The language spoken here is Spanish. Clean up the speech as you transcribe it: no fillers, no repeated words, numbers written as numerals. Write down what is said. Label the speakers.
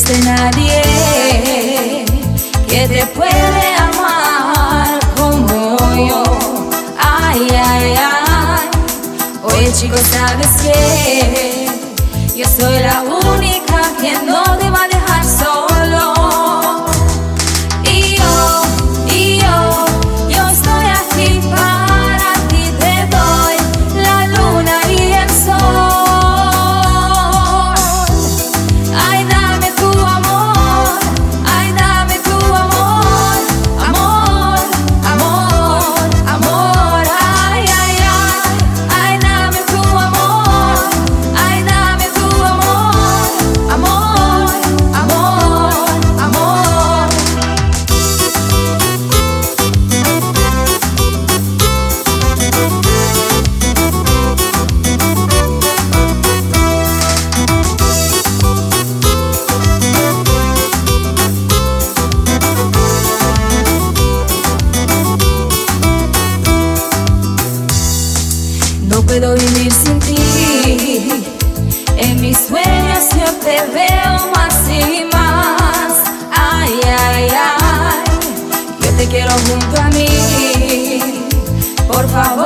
Speaker 1: existe nadie que te puede amar como yo. Ay, ay, ay. Oye, chico, ¿sabes qué? Yo soy la única que no te va a dejar solo. Yo estoy aquí para ti, te doy la luna y el sol. Ay, dame tu amor, ay, dame tu amor, amor, amor, amor. Ay, ay, ay, ay, dame tu amor, ay, dame tu amor, amor, amor, amor. No puedo vivir sin ti. En mis sueños yo te veo más y más. Ay, ay, ay. Yo te quiero junto a mí. Por favor.